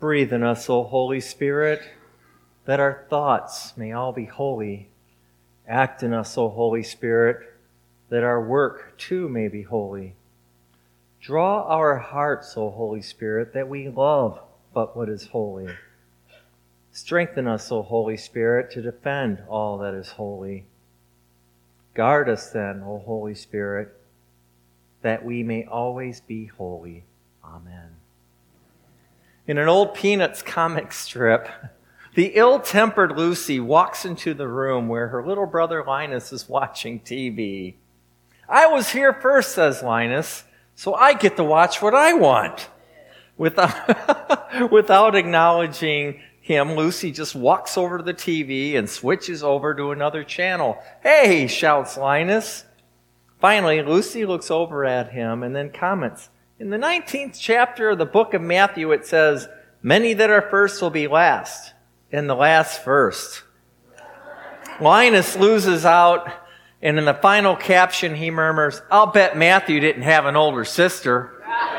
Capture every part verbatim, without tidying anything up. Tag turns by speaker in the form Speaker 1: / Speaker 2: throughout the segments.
Speaker 1: Breathe in us, O Holy Spirit, that our thoughts may all be holy. Act in us, O Holy Spirit, that our work too may be holy. Draw our hearts, O Holy Spirit, that we love but what is holy. Strengthen us, O Holy Spirit, to defend all that is holy. Guard us then, O Holy Spirit, that we may always be holy. Amen. In an old Peanuts comic strip, the ill-tempered Lucy walks into the room where her little brother Linus is watching T V. "I was here first," says Linus, "so I get to watch what I want." Without, without acknowledging him, Lucy just walks over to the T V and switches over to another channel. "Hey," shouts Linus. Finally, Lucy looks over at him and then comments, "In the nineteenth chapter of the book of Matthew, it says, 'Many that are first will be last, and the last first.'" Linus loses out, and in the final caption, he murmurs, "I'll bet Matthew didn't have an older sister."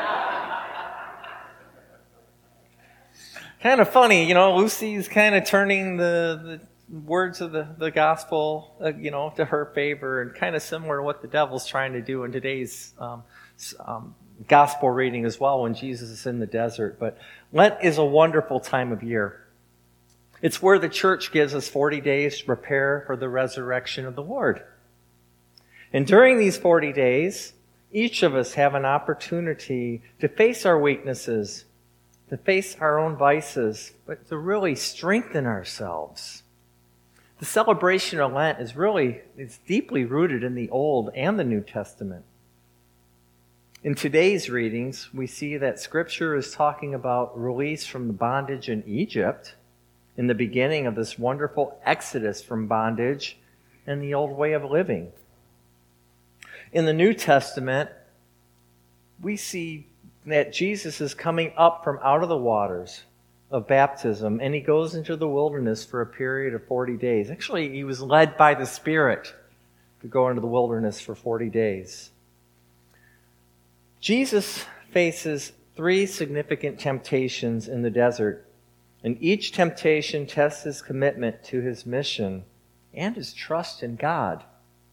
Speaker 1: Kind of funny, you know, Lucy's kind of turning the, the words of the, the gospel, uh, you know, to her favor, and kind of similar to what the devil's trying to do in today's um, um, gospel reading as well when Jesus is in the desert. But Lent is a wonderful time of year. It's where the church gives us forty days to prepare for the resurrection of the Lord. And during these forty days, each of us have an opportunity to face our weaknesses, to face our own vices, but to really strengthen ourselves. The celebration of Lent is really, it's deeply rooted in the Old and the New Testament. In today's readings, we see that Scripture is talking about release from the bondage in Egypt, in the beginning of this wonderful exodus from bondage and the old way of living. In the New Testament, we see that Jesus is coming up from out of the waters of baptism, and he goes into the wilderness for a period of forty days. Actually, he was led by the Spirit to go into the wilderness for forty days. Jesus faces three significant temptations in the desert, and each temptation tests his commitment to his mission and his trust in God.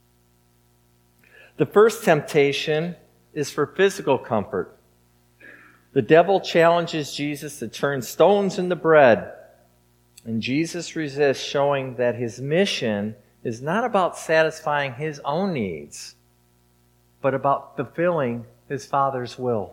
Speaker 1: The first temptation is for physical comfort. The devil challenges Jesus to turn stones into bread, and Jesus resists, showing that his mission is not about satisfying his own needs, but about fulfilling his Father's will.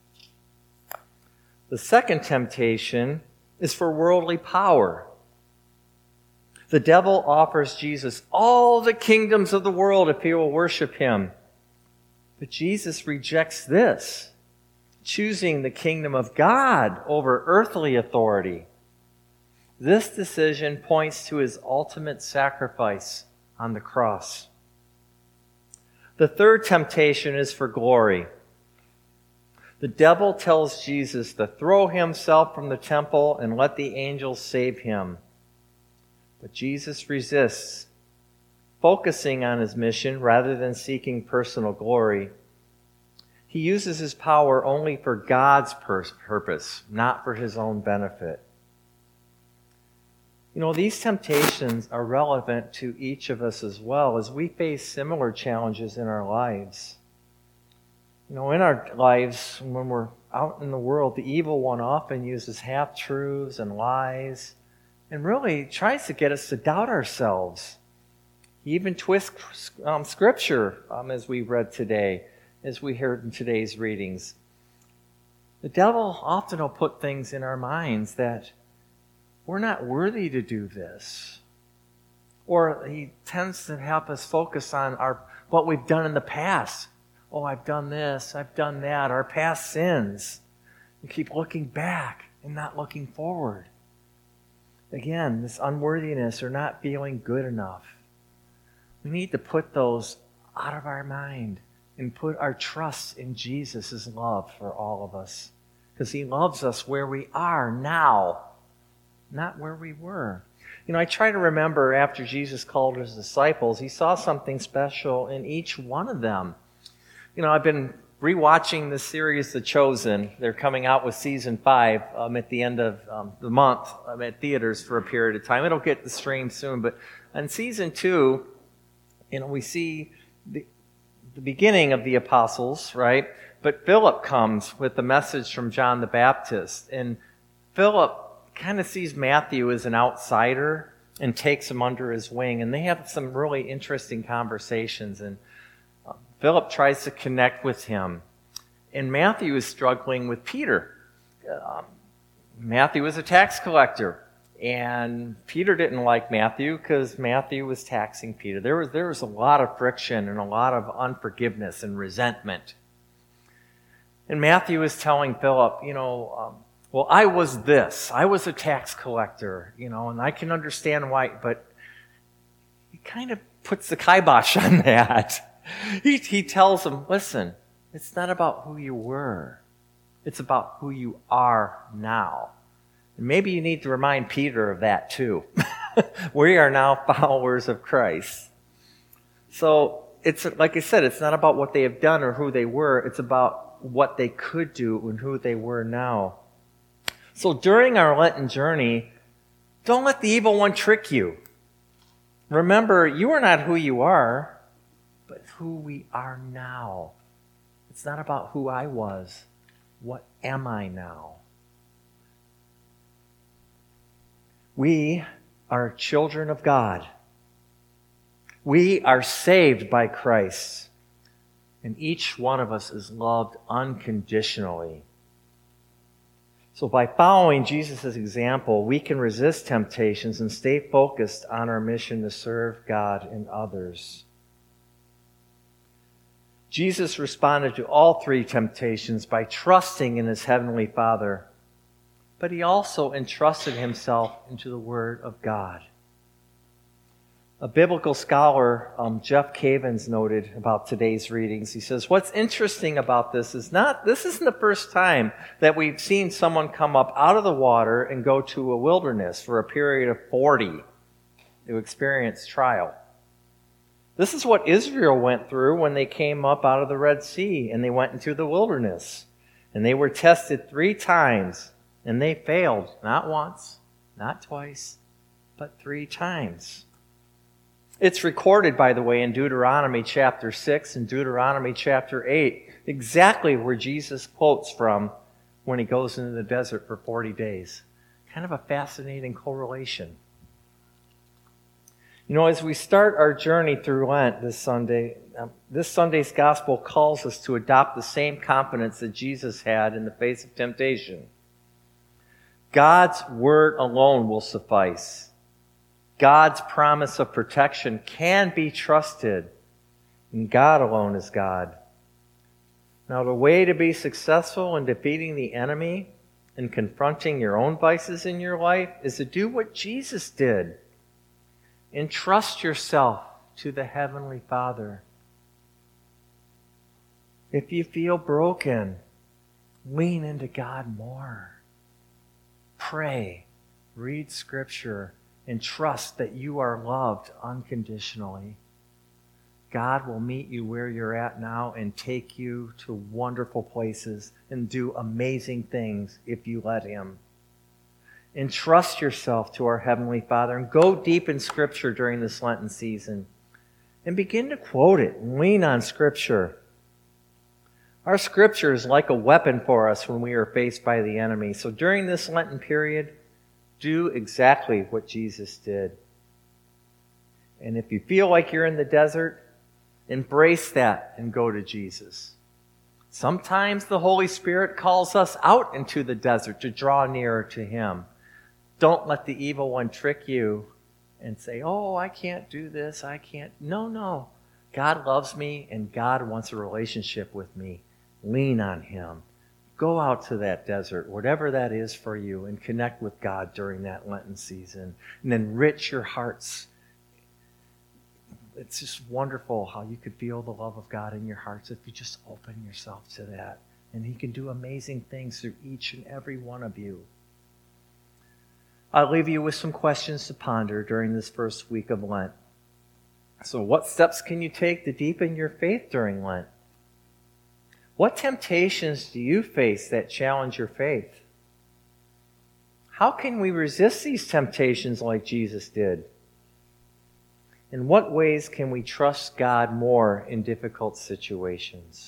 Speaker 1: The second temptation is for worldly power. The devil offers Jesus all the kingdoms of the world if he will worship him. But Jesus rejects this, choosing the kingdom of God over earthly authority. This decision points to his ultimate sacrifice on the cross. The third temptation is for glory. The devil tells Jesus to throw himself from the temple and let the angels save him. But Jesus resists, focusing on his mission rather than seeking personal glory. He uses his power only for God's purpose, not for his own benefit. You know, these temptations are relevant to each of us as well as we face similar challenges in our lives. You know, in our lives, when we're out in the world, the evil one often uses half-truths and lies and really tries to get us to doubt ourselves. He even twists um, Scripture, um, as we read today, as we heard in today's readings. The devil often will put things in our minds that we're not worthy to do this. Or he tends to help us focus on our what we've done in the past. Oh, I've done this, I've done that, our past sins. We keep looking back and not looking forward. Again, this unworthiness or not feeling good enough. We need to put those out of our mind and put our trust in Jesus' love for all of us. Because he loves us where we are now, not where we were. You know, I try to remember after Jesus called his disciples, he saw something special in each one of them. You know, I've been rewatching the series The Chosen. They're coming out with season five um, at the end of um, the month um, at theaters for a period of time. It'll get the stream soon, but on season two, you know, we see the, the beginning of the apostles, right? But Philip comes with the message from John the Baptist, and Philip kind of sees Matthew as an outsider and takes him under his wing, and they have some really interesting conversations, and uh, Philip tries to connect with him, and Matthew is struggling with Peter. Um, Matthew was a tax collector, and Peter didn't like Matthew because Matthew was taxing Peter. There was, there was a lot of friction and a lot of unforgiveness and resentment. And Matthew is telling Philip, you know, um, well, I was this. I was a tax collector, you know, and I can understand why, but he kind of puts the kibosh on that. He, he tells him, listen, it's not about who you were. It's about who you are now. And maybe you need to remind Peter of that too. We are now followers of Christ. So it's like I said, it's not about what they have done or who they were. It's about what they could do and who they were now. So during our Lenten journey, don't let the evil one trick you. Remember, you are not who you are, but who we are now. It's not about who I was. What am I now? We are children of God. We are saved by Christ. And each one of us is loved unconditionally. So by following Jesus' example, we can resist temptations and stay focused on our mission to serve God and others. Jesus responded to all three temptations by trusting in his heavenly Father, but he also entrusted himself into the Word of God. A biblical scholar, um, Jeff Cavins, noted about today's readings. He says, what's interesting about this is not, this isn't the first time that we've seen someone come up out of the water and go to a wilderness for a period of forty to experience trial. This is what Israel went through when they came up out of the Red Sea and they went into the wilderness. And they were tested three times and they failed, not once, not twice, but three times. It's recorded, by the way, in Deuteronomy chapter six and Deuteronomy chapter eight, exactly where Jesus quotes from when he goes into the desert for forty days. Kind of a fascinating correlation. You know, as we start our journey through Lent this Sunday, um, this Sunday's gospel calls us to adopt the same confidence that Jesus had in the face of temptation. God's word alone will suffice. God's promise of protection can be trusted, and God alone is God. Now, the way to be successful in defeating the enemy and confronting your own vices in your life is to do what Jesus did. Entrust yourself to the Heavenly Father. If you feel broken, lean into God more. Pray, read Scripture, and trust that you are loved unconditionally. God will meet you where you're at now and take you to wonderful places and do amazing things if you let Him. Entrust yourself to our Heavenly Father and go deep in Scripture during this Lenten season and begin to quote it and lean on Scripture. Our Scripture is like a weapon for us when we are faced by the enemy. So during this Lenten period, do exactly what Jesus did. And if you feel like you're in the desert, embrace that and go to Jesus. Sometimes the Holy Spirit calls us out into the desert to draw nearer to Him. Don't let the evil one trick you and say, oh, I can't do this, I can't. No, no. God loves me and God wants a relationship with me. Lean on Him. Go out to that desert, whatever that is for you, and connect with God during that Lenten season. And enrich your hearts. It's just wonderful how you could feel the love of God in your hearts if you just open yourself to that. And He can do amazing things through each and every one of you. I'll leave you with some questions to ponder during this first week of Lent. So what steps can you take to deepen your faith during Lent? What temptations do you face that challenge your faith? How can we resist these temptations like Jesus did? In what ways can we trust God more in difficult situations?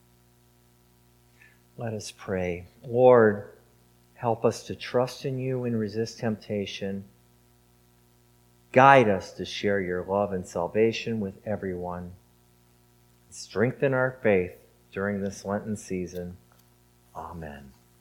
Speaker 1: Let us pray. Lord, help us to trust in you and resist temptation. Guide us to share your love and salvation with everyone. Strengthen our faith during this Lenten season. Amen.